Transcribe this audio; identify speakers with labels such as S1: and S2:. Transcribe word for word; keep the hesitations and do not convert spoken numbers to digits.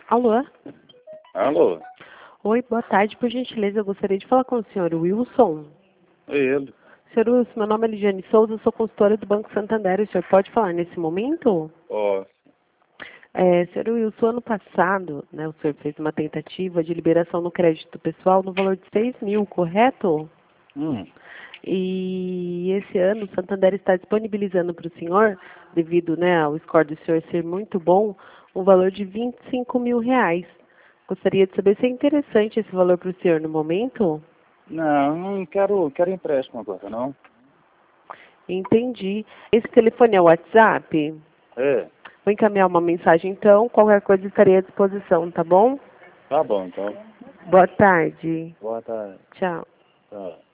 S1: Alô?
S2: Alô?
S1: Oi, boa tarde. Por gentileza, eu gostaria de falar com o senhor Wilson.
S2: É ele.
S1: Senhor Wilson, meu nome é Lidiane Souza, eu sou consultora do Banco Santander. O senhor pode falar nesse momento?
S2: Ó,
S1: É, senhor Wilson, ano passado, né, o senhor fez uma tentativa de liberação no crédito pessoal no valor de seis mil, correto?
S2: hum,
S1: E esse ano o Santander está disponibilizando para o senhor, devido, né, ao score do senhor ser muito bom, um valor de vinte e cinco mil reais. Gostaria de saber se é interessante esse valor para o senhor no momento?
S2: não, não quero, quero empréstimo agora, não.
S1: Entendi. Esse telefone é o WhatsApp?
S2: É,
S1: Vou encaminhar uma mensagem então, qualquer coisa estarei à disposição, tá bom?
S2: tá bom, então.
S1: Boa tarde.
S2: Boa tarde.
S1: Tchau.
S2: Tchau.